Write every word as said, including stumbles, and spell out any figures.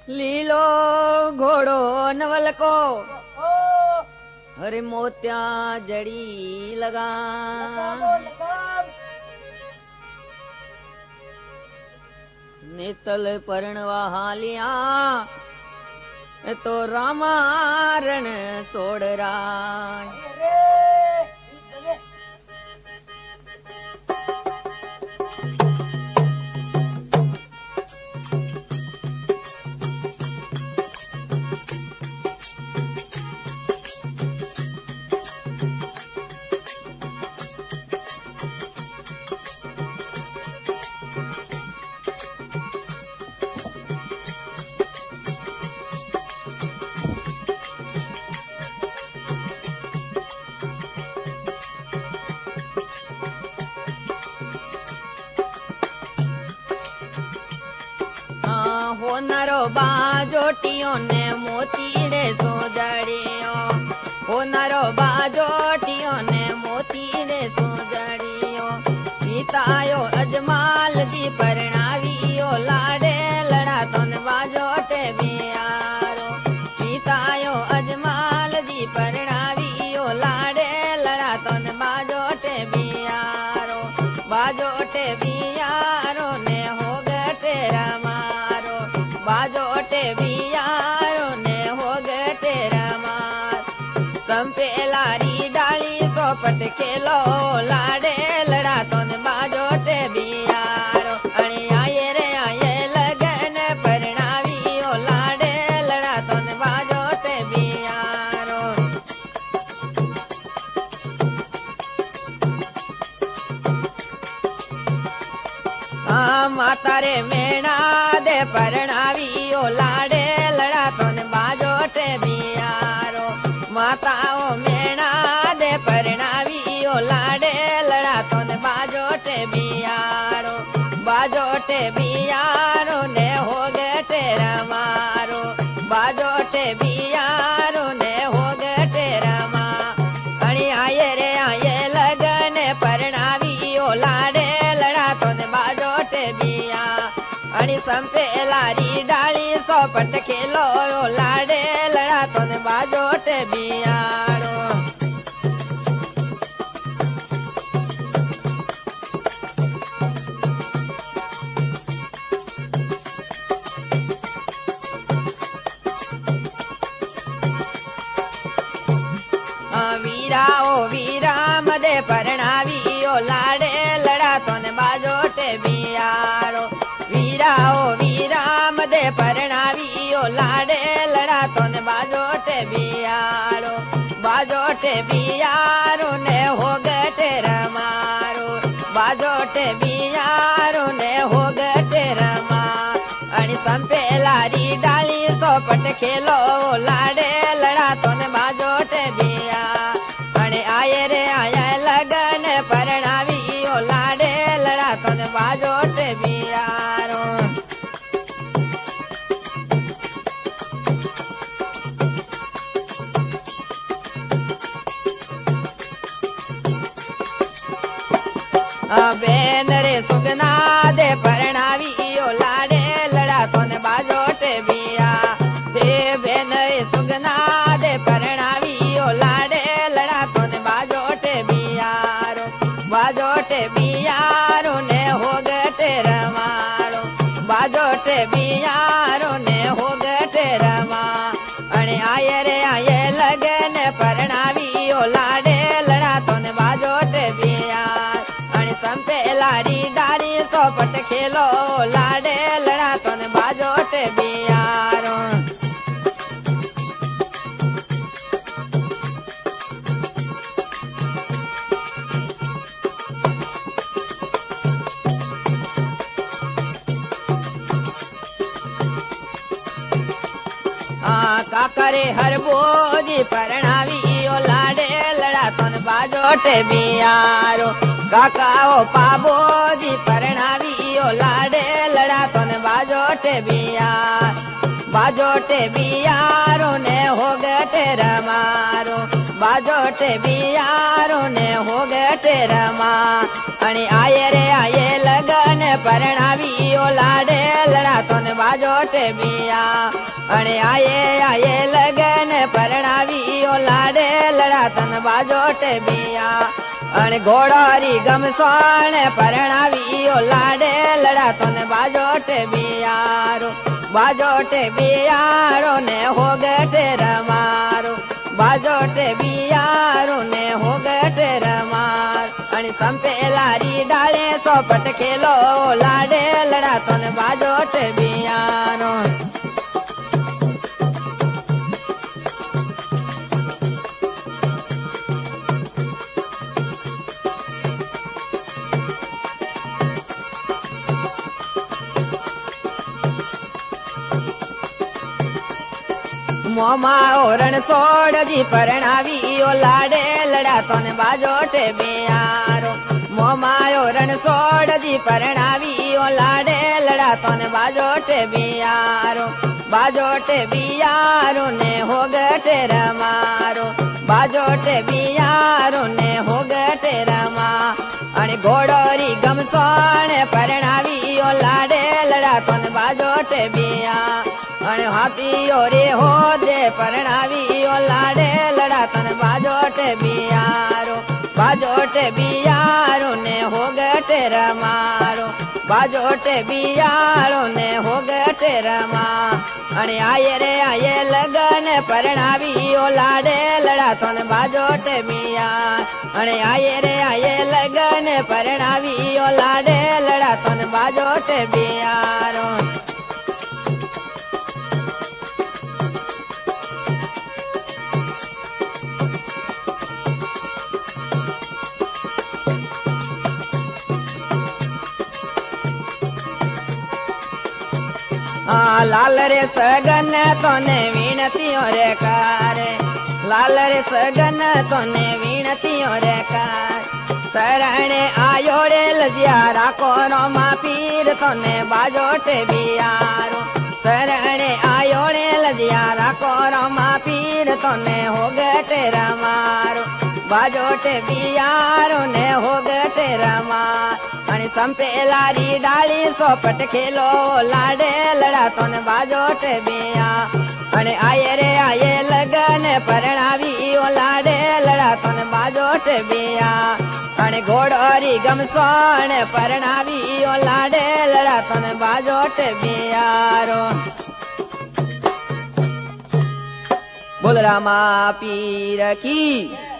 लीलो घोड़ो नवल को हरे मोत्या जड़ी लगा नेतल पर्णवा हालिया तो रामारण सोड़ राय होनरो बाजोटियों ने मोतीड़े सो जड़ियो होनरो बाजोटियों ने मोतीड़े सो जड़ियो सीतायो अजमाल दी परणावियो लाडे लड़ा तोन बाजोटे बियारो सीतायो अजमाल दी परणावियो लाडे लड़ा तोन बाजोटे बियारो बाजोटे बियारो ने हो गटे रमा बाजोटे बियारो ने हो गए तेरा मार संपेलारी डाली तो पटकेलो लाडे लड़ा तो ने बाजोटे बियारो अणे आये रे आये लगन परणावी ओ लाडे लड़ा तो ने बाजोटे बियारो आ माता रे मेणा दे परणावी ओ लाडे लड़ा तो ने बाजोटे बियारो माताओ मेणा दे परणावी ओ लाडे लड़ा तो ने बाजोटे बियारो बाजोटे बियारो ने हो गए तेरा मारो बाजोटे बियारो ने हो गए तेरा मा अणी आये रे आये लगन परणावी ओ लाडे लड़ा तो ने बाजोटे बिया अणी संपेलारी डाली सोपट खेलो लाडे लड़ा तो ने बाजोटे बियारो वीरा ओ वीरा मदे परणावी ओ लाडे लड़ा तो ने बाजोटे बियारो वीरा ओ वीरा मदे परणावी ओ लाडे लड़ा तो ने बाजोटे बियारो बाजोटे बियारो ने हो गए तेरा मारो बाजोटे बियारो ने हो गए तेरा मा अणी संपेलारी डाली सोपट खेलो लाडे लड़ा तो ने बाजोटे बिया अणे आये रे आया लगन परणावी ओ लाडे लड़ा तो ने बाजोटे बियारो बेन रे सुगना दे परणावी ओ लाडे लड़ा तो ने बाजोटे बिया हे बेन रे सुगना दे परणावी ओ लाडे लड़ा तो ने बाजोटे बियारो बाजोटे बियारो ने हो गए तेरा मारो बाजोटे बियारो ने हो गए तेरा मा अणे आये रे आये लगन परणावी ओ लाडे लड़ा तो ने बाजोटे बिया संपेलारी डारी सोपट खेलो लाडे लड़ा तो ने बाजोटे बियारो काकरे हर बोजी परणावी ओ लाडे लड़ा तो ने बाजोटे बियारो काकाओ पाबोजी परणावी ओ लाडे लड़ा तो ने बाजोटे बियार बाजोटे बियारो ने हो गए तेरा मारो बाजोटे बियारो ने हो गए तेरा मा अणी आये रे आये लगन परणावी ओ लाडे लड़ा तो ने बाजोट बिया अणे आये आये लगन परणावी ओ लाडे लड़ा तन बाजोट बिया अणे घोड़ोरी गमसोण परणावी ओ लाडे लड़ा तन बाजोट बियारो बाजोट बियारो ने होगटे रमारो बाजोट बियारो ने होगटे रमार अणे संपेलारी डाले चौपट खेलो लाडे लड़ा तन बाजोट बियारो मोमा ओरण छोड़ जी परणावी ओ लाडे लड़ा तोने बाजोट बियारो मोमा ओरण छोड़ जी परणावी ओ लाडे लड़ा तोने बाजोट बियारो बाजोट बियारो ने होगटे रमारो बाजोट बियारो ने होगटे रमा अणे घोड़ोरी गमसोण परणावी ओ लाडे लड़ा तोने बाजोट बिया अणे हाथी ओरे हो दे परणावी ओ लाडे लड़ा तन बाजोट बियारो बाजोट बियारो ने होगटे रमारो बाजोट बियारो ने होगटे रमा अणे आये रे आये लगन परणावी ओ लाडे लड़ा तन बाजोट बिया अणे आये रे आये लगन परणावी ओ लाडे लड़ा तन बाजोट बियारो आ लाल रे सगन तोने विनतियों रे कारे लाल रे सगन तोने विनतियों रे कार शरणे आयोड़े लजिया राखो रोमा पीर तोने बाजोट बियारो शरणे आयोड़े लजिया राखो रोमा पीर तोने होगटे रमारो बाजोट बियारो ने होगटे रमा अणे संपेलारी डाली सोपट खेलो लाडे लड़ा तोने बाजोट बिया अणे आये रे आये लगन परणावी ओ लाडे लड़ा तोने बाजोट बिया अणे घोड़ोरी गमसोण परणावी ओ लाडे लड़ा तोने बाजोट बियारो बोल रामा पीर की।